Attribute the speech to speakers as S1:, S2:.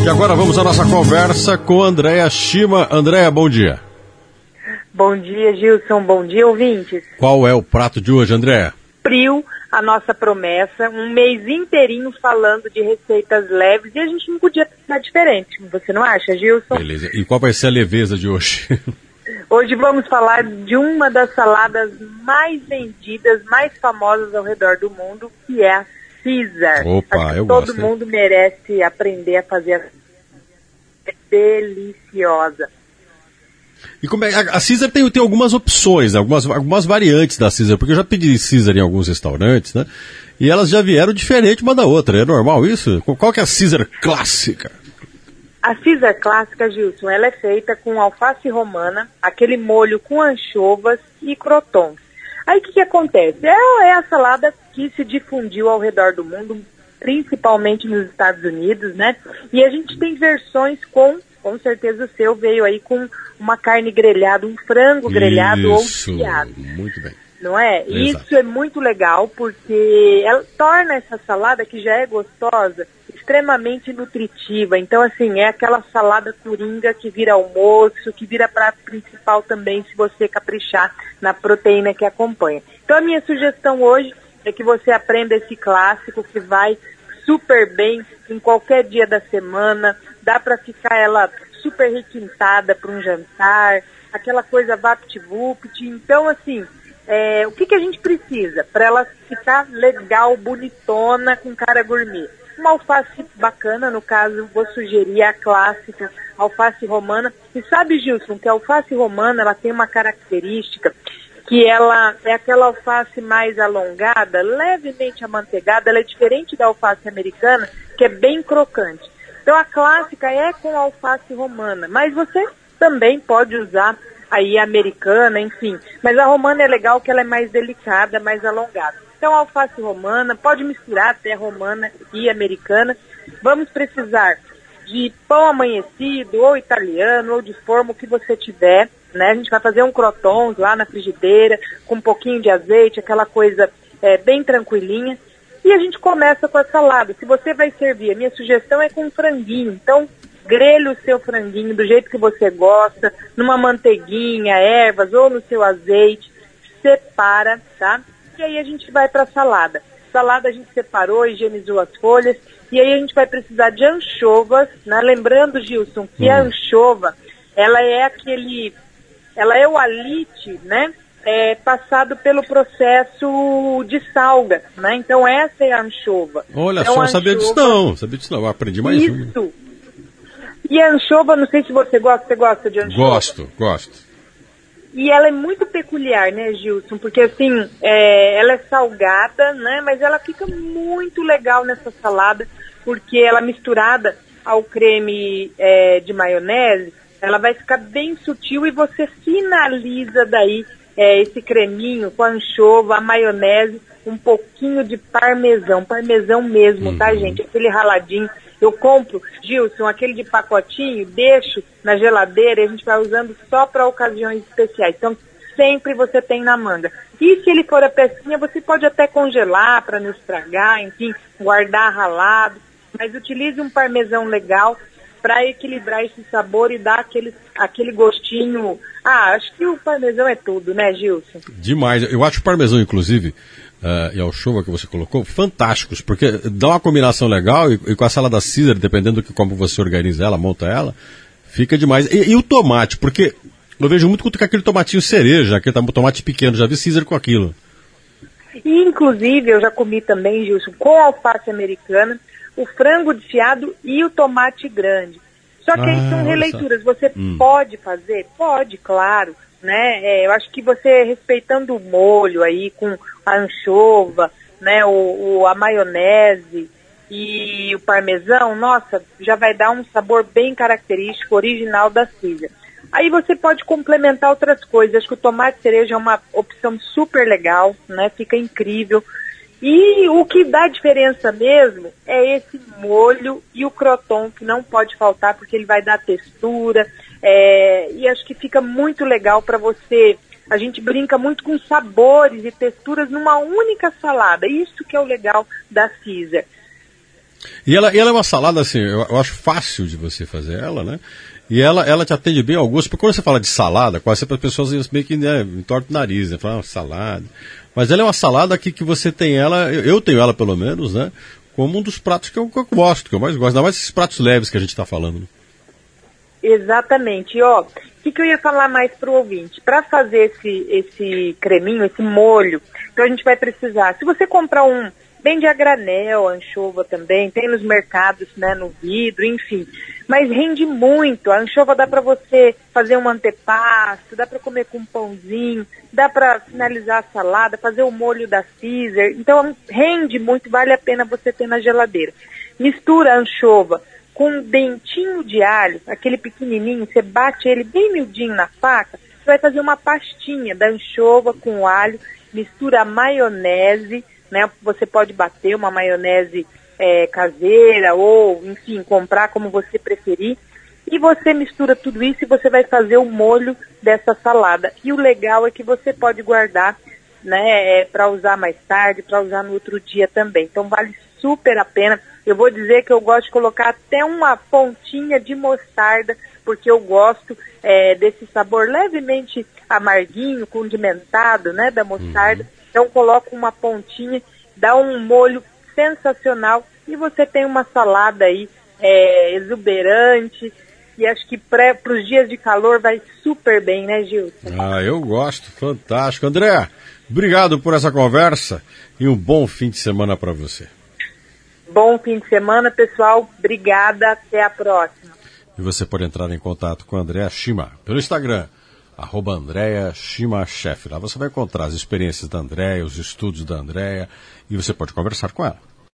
S1: E agora vamos à nossa conversa com Andréa Shima. Andréa, bom dia.
S2: Bom dia, Gilson. Bom dia, ouvintes.
S1: Qual é o prato de hoje, Andréa?
S2: Cumpriu a nossa promessa, um mês inteirinho falando de receitas leves, e a gente não podia estar diferente. Você não acha, Gilson?
S1: Beleza. E qual vai ser a leveza de hoje?
S2: Hoje vamos falar de uma das saladas mais vendidas, mais famosas ao redor do mundo, que é a Caesar.
S1: Opa, eu
S2: gosto.
S1: Todo
S2: mundo merece aprender a fazer. É deliciosa.
S1: E como é? A Caesar tem algumas opções, algumas variantes da Caesar, porque eu já pedi Caesar em alguns restaurantes, né? E elas já vieram diferente uma da outra. É normal isso? Qual que é a Caesar clássica?
S2: A Caesar clássica, Gilson, ela é feita com alface romana, aquele molho com anchovas e crotons. Aí o que acontece? É a salada que se difundiu ao redor do mundo, principalmente nos Estados Unidos, né? E a gente tem versões com certeza o seu veio aí com uma carne grelhada, um frango grelhado ou desfiado.
S1: Muito bem.
S2: Não é?
S1: Exato.
S2: Isso é muito legal porque ela torna essa salada, que já é gostosa, extremamente nutritiva. Então, assim, é aquela salada coringa que vira almoço, que vira prato principal também, se você caprichar na proteína que acompanha. Então, a minha sugestão hoje é que você aprenda esse clássico que vai super bem em qualquer dia da semana. Dá para ficar ela super requintada para um jantar, aquela coisa vapt-vupt. Então, assim, o que a gente precisa para ela ficar legal, bonitona, com cara gourmet? Uma alface bacana, no caso, vou sugerir a clássica, alface romana. E sabe, Gilson, que a alface romana, ela tem uma característica que ela é aquela alface mais alongada, levemente amanteigada. Ela é diferente da alface americana, que é bem crocante. Então a clássica é com alface romana, mas você também pode usar aí a americana, enfim. Mas a romana é legal que ela é mais delicada, mais alongada. Então a alface romana, pode misturar até romana e americana. Vamos precisar de pão amanhecido, ou italiano, ou de forma, o que você tiver, né? A gente vai fazer um crotons lá na frigideira, com um pouquinho de azeite, aquela coisa bem tranquilinha. E a gente começa com a salada. Se você vai servir, a minha sugestão é com franguinho. Então, grelhe o seu franguinho do jeito que você gosta, numa manteiguinha, ervas ou no seu azeite. Separa, tá? E aí a gente vai para a salada. Salada a gente separou, higienizou as folhas. E aí a gente vai precisar de anchovas, né? Lembrando, Gilson, que a anchova, ela é o alite, né? Passado pelo processo de salga, né? Então essa é a anchova.
S1: Olha
S2: então,
S1: só, sabia disso não, eu aprendi mais uma.
S2: Isso. E a anchova, não sei se você gosta de anchova?
S1: Gosto.
S2: E ela é muito peculiar, né, Gilson? Porque assim, ela é salgada, né? Mas ela fica muito legal nessa salada, porque ela misturada ao creme de maionese, ela vai ficar bem sutil e você finaliza daí esse creminho com a anchova, a maionese, um pouquinho de parmesão mesmo, tá, gente? Aquele raladinho. Eu compro, Gilson, aquele de pacotinho, deixo na geladeira e a gente vai usando só para ocasiões especiais. Então, sempre você tem na manga. E se ele for a pecinha, você pode até congelar para não estragar, enfim, guardar ralado. Mas utilize um parmesão legal para equilibrar esse sabor e dar aquele gostinho. Acho que o parmesão é tudo, né, Gilson?
S1: Demais. Eu acho o parmesão, inclusive, e a anchova que você colocou, fantásticos, porque dá uma combinação legal e com a salada Caesar, dependendo de como você organiza ela, monta ela, fica demais. E o tomate, porque eu vejo muito com aquele tomatinho cereja, aquele tomate pequeno, já vi Caesar com aquilo.
S2: E, inclusive, eu já comi também, Gilson, com alface americana, o frango desfiado e o tomate grande. Só que aí são releituras. Você pode fazer? Pode, claro. Né? Eu acho que você, respeitando o molho aí, com a anchova, né? A maionese e o parmesão, nossa, já vai dar um sabor bem característico, original da Caesar. Aí você pode complementar outras coisas. Acho que o tomate cereja é uma opção super legal, né? Fica incrível. E o que dá diferença mesmo é esse molho e o croton, que não pode faltar, porque ele vai dar textura. E acho que fica muito legal para você. A gente brinca muito com sabores e texturas numa única salada. Isso que é o legal da Caesar.
S1: E ela é uma salada, assim, eu acho fácil de você fazer ela, né? E ela te atende bem ao gosto, porque quando você fala de salada, quase sempre as pessoas meio que, né, entortam o nariz, né? Falam, salada. Mas ela é uma salada que você tem ela, eu tenho ela pelo menos, né? Como um dos pratos que eu gosto, que eu mais gosto. Ainda mais esses pratos leves que a gente está falando, né?
S2: Exatamente. E, ó, o que eu ia falar mais para o ouvinte? Para fazer esse creminho, esse molho, então a gente vai precisar, se você comprar vende a granel, a anchova também, tem nos mercados, né, no vidro, enfim. Mas rende muito. A anchova dá para você fazer um antepasto, dá para comer com um pãozinho, dá para finalizar a salada, fazer o molho da Caesar. Então rende muito, vale a pena você ter na geladeira. Mistura a anchova com um dentinho de alho, aquele pequenininho, você bate ele bem miudinho na faca, você vai fazer uma pastinha da anchova com o alho, mistura a maionese, né? Você pode bater uma maionese caseira ou, enfim, comprar como você preferir. E você mistura tudo isso e você vai fazer o molho dessa salada. E o legal é que você pode guardar, né, para usar mais tarde, para usar no outro dia também. Então vale super a pena. Eu vou dizer que eu gosto de colocar até uma pontinha de mostarda, porque eu gosto desse sabor levemente amarguinho, condimentado, né, da mostarda. Então coloco uma pontinha, dá um molho sensacional e você tem uma salada aí exuberante e acho que para os dias de calor vai super bem, né, Gilson?
S1: Ah, eu gosto, fantástico. André, obrigado por essa conversa e um bom fim de semana para você.
S2: Bom fim de semana, pessoal. Obrigada, até a próxima.
S1: E você pode entrar em contato com a Andréa Shima pelo Instagram, @AndréaShimaChef. Lá você vai encontrar as experiências da Andréa, os estudos da Andréa, e você pode conversar com ela.